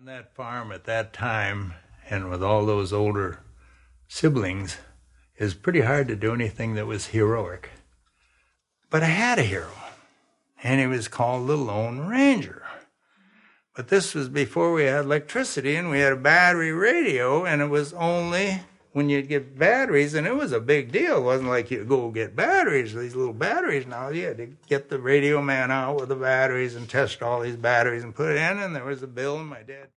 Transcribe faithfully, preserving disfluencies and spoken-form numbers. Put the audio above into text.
On that farm at that time, and with all those older siblings, it was pretty hard to do anything that was heroic. But I had a hero, and he was called the Lone Ranger. But this was before we had electricity, and we had a battery radio, and it was only when you'd get batteries, and it was a big deal. It wasn't like you'd go get batteries, these little batteries now. You had to get the radio man out with the batteries and test all these batteries and put it in, and there was a bill, and my dad...